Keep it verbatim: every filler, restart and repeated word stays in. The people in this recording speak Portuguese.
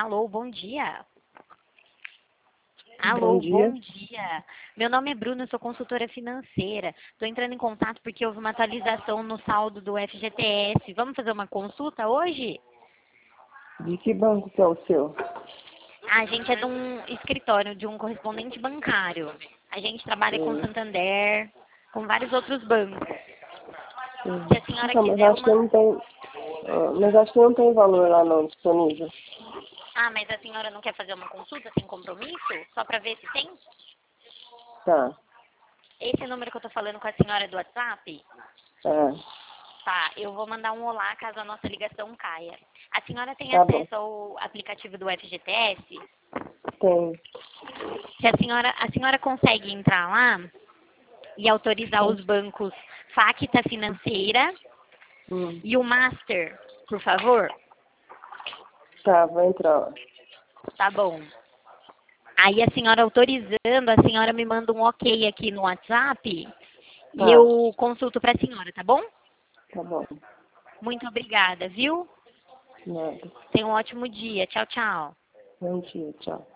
Alô, bom dia. Alô, Bom dia. bom dia. Meu nome é Bruna, eu sou consultora financeira. Estou entrando em contato porque houve uma atualização no saldo do F G T S. Vamos fazer uma consulta hoje? De que banco que é o seu? A gente é de um escritório, de um correspondente bancário. A gente trabalha com Sim. Santander, com vários outros bancos. Sim. Se a senhora Então, mas quiser acho que uma... não tem. ah, Mas acho que não tem valor lá não disponível. Ah, mas a senhora não quer fazer uma consulta sem compromisso? Só para ver se tem? Tá. Esse número que eu tô falando com a senhora é do WhatsApp? É. Tá, eu vou mandar um olá caso a nossa ligação caia. A senhora tem Tá bom. acesso ao aplicativo do F G T S? Tem. Se a senhora, a senhora consegue entrar lá e autorizar Tem. os bancos Facta Financeira Hum. e o Master, por favor? Tá, vou entrar lá. Tá bom. Aí a senhora autorizando, a senhora me manda um ok aqui no WhatsApp e Tá. eu consulto pra senhora, tá bom? Tá bom. Muito obrigada, viu? Nada. Tenha um ótimo dia. Tchau, tchau. Bom dia, tchau.